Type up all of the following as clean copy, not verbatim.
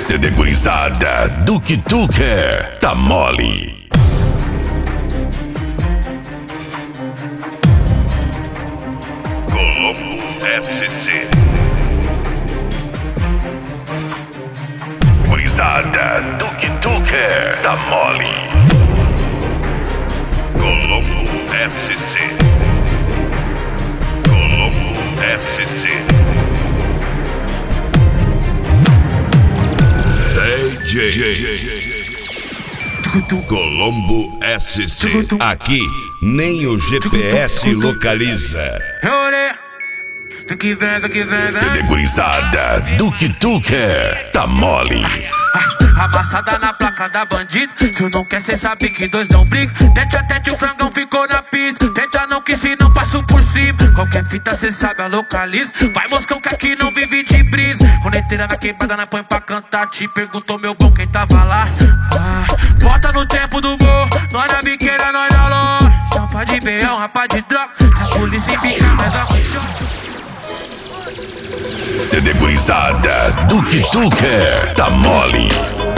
CD gurizada, do que tu quer, tá mole. Colombo SC. Gurizada, do que tu quer, tá mole. Colombo SC. Colombo SC. Colombo SC. Aqui nem o GPS localiza. CD gurizada, do que tu quer, tá mole. Amassada na placa da bandida. Tu não quer, cê sabe que dois não briga. Tente até que o frangão ficou na pista. Tenta não que se não passo por cima. Qualquer fita cê sabe a localiza. Vai moscão que aqui não vive de brisa. Roneteira na quebrada, na põe pra cantar. Te perguntou meu bom quem tava lá. Bota no tempo do gol. Nós na biqueira, nós na lona. Champa de beão, rapaz de droga. A polícia embica, mas dá com choque. CD gurizada, do que tu quer, tá mole.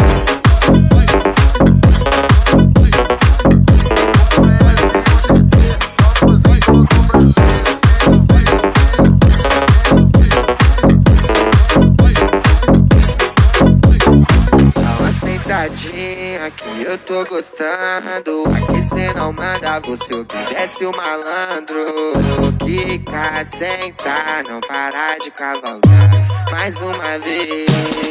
Dá uma sentadinha que eu tô gostando. Aqui cê não manda, você obedece o malandro. Quica, sentar, não parar de cavalgar. Mais uma vez.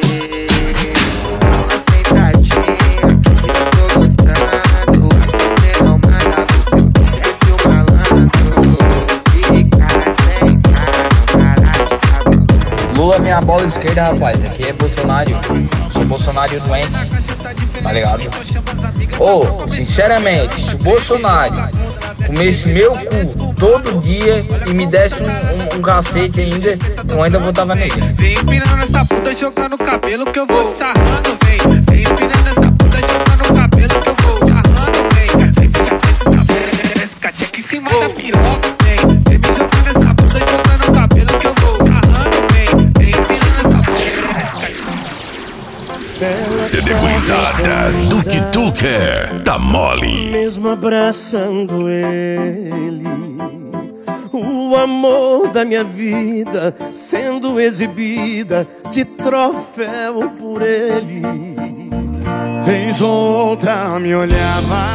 Dá uma sentadinha que eu tô gostando. Aqui cê não manda, você obedece o malandro. Quica, sentar, não parar de cavalgar. Lula é minha bola esquerda, rapaz. Aqui é Bolsonaro. Sou Bolsonaro doente, tá ligado? Sinceramente, se o Bolsonaro comesse meu cu todo dia e me desse um cacete ainda, eu ainda votava nele. Vem empinando essa puta, jogando cabelo que eu vou te sarrando, vem. Vem empinando essa puta, jogando cabelo que eu vou te sarrando, vem. Aí cê já fez esse cabelo, esse cateca em cima da piroca, vem. Vem me jogando essa puta, jogando cabelo que eu vou te sarrando, vem. Vem empinando essa puta, esse cateca. CD gurizada, do que tu quer, tá mole. Mesmo abraçando ele, o amor da minha vida sendo exibida de troféu por ele. Vez ou outra me olhava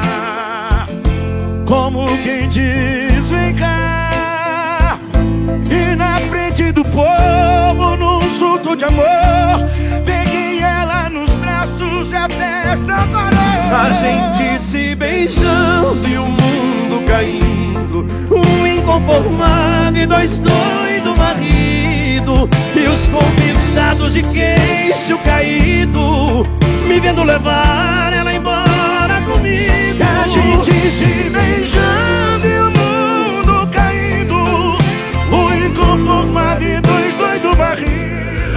como quem diz vem cá. E na frente do povo, num surto de amor, peguei ela nos braços e a festa parou. A gente se beijando e o mundo caindo, um inconformado e dois doidos marido. E os convidados de queixo caído, me vendo levar ela embora comigo. E a gente se beijando e o mundo caindo, um inconformado e dois doidos marido.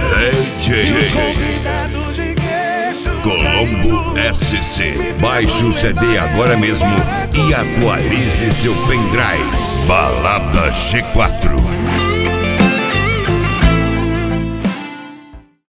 Colombo SC. Baixe o CD agora mesmo e atualize seu pendrive. Balada G4.